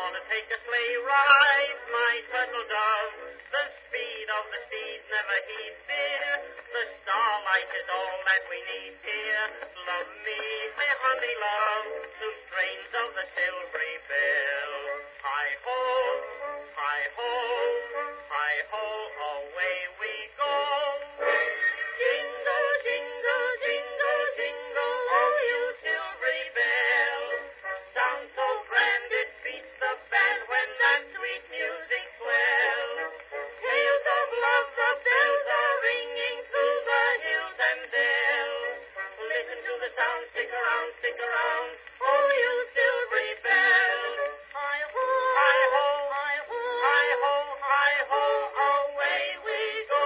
want to take a sleigh ride, my turtle dove. The speed of the steed never heeds dear. The starlight is all that we need here. Love me, my honey love, to strains of the silvery bell. Hi-ho, hi-ho, hi-ho, away we go. Jingle, jingle, jingle, jingle, oh, you silvery bell. Sound so grand it beats the band when that sweet music swells. Tales of love, the bells are ringing through the hills and dells. Listen to the sound, stick around, oh, you silvery bell. Hi-ho, hi-ho, hi-ho, hi-ho, hi-ho, away we go.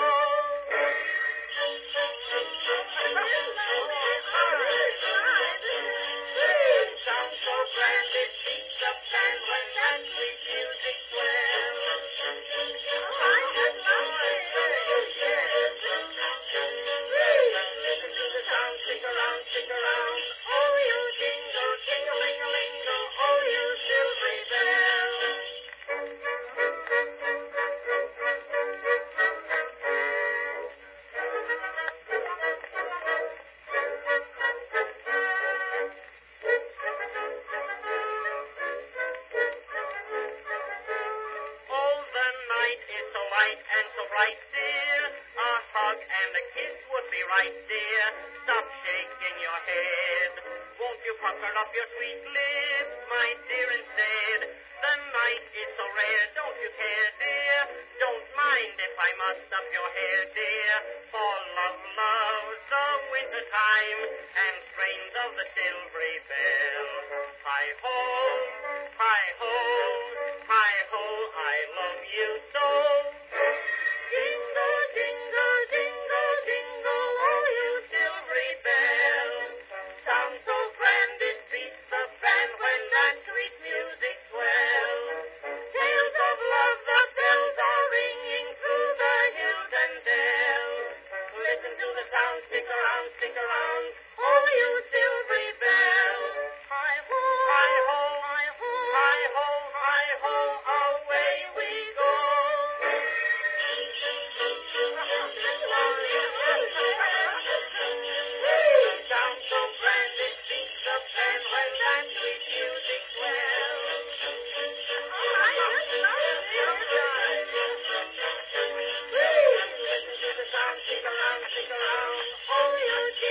Sound so grand it beats the band when that sweet music swells. Listen to the sound, stick around, oh, you jingle, jingle-ling-a-lingle, oh, you silvery bell. Oh, the night is so light and so bright, dear. A hug and a kiss would be right, dear. Stop shaking your head. Won't you pucker up your sweet lips, my dear, instead? The night is so rare, don't you care, dear? Don't mind if I muss up your hair, dear. For love loves the winter time and strains of the silvery bell. Hi-ho, hi-ho, hi-ho, I love you so. Jingle, jingle, jingle, jingle, oh, you silvery bell. Sound so grand it beats the band when that sweet music swells. Tales of love, the bells are ringing through the hills and dells. Listen to the sound, stick around, oh, you silvery bell. Hi-ho, hi-ho, hi-ho, hi-ho, hi-ho, away we go. Sound so grand it beats the band when that sweet music swells. Listen to the sound, stick around, oh, you